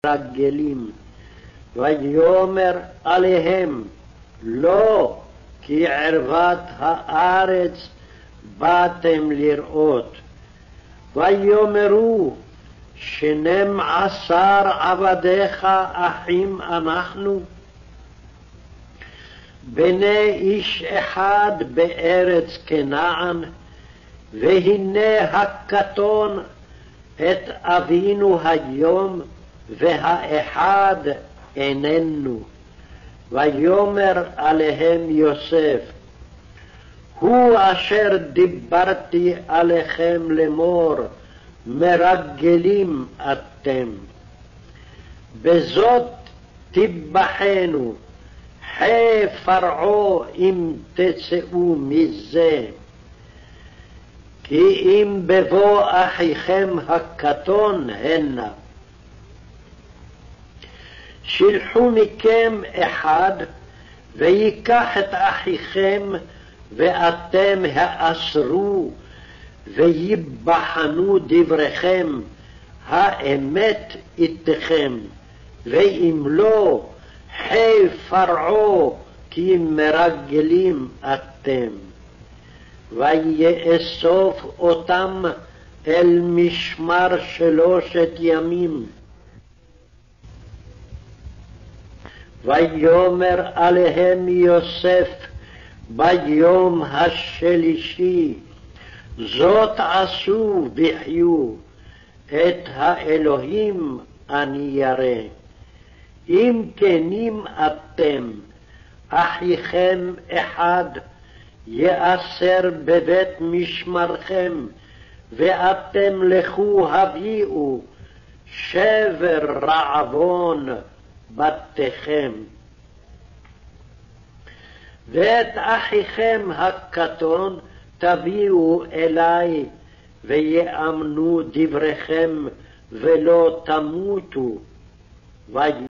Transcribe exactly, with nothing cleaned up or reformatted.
מרגלים. ויאמר עליהם, לא, כי ערוות הארץ באתם לראות. ויאמרו, שנים עשר עבדיך אחים אנחנו, בני איש אחד בארץ כנען, והנה הקטון את אבינו היום, והאחד איננו. ויאמר עליהם יוסף, הוא אשר דיברתי עליכם לאמור, מרגלים אתם. בזאת תבחנו, חי פרעה אם תצאו מזה. כי אם בבוא אחיכם הקטון הנה. שלחו מכם אחד, ויקח את אחיכם, ואתם האסרו, ויבחנו דבריכם, האמת איתכם, ואם לא, חי פרעה, כי מרגלים אתם. ויאסוף אותם אל משמר שלושת ימים. ויאמר עליהם יוסף ביום השלישי, זאת עשו וחיו, את האלוהים אני ירא. אם כנים אתם, אחיכם אחד יאסר בבית משמרכם, ואתם לכו הביאו שבר רעבון בתיכם. ואת אחיכם הקטון תביאו אלי, ויאמנו דבריכם ולא תמותו.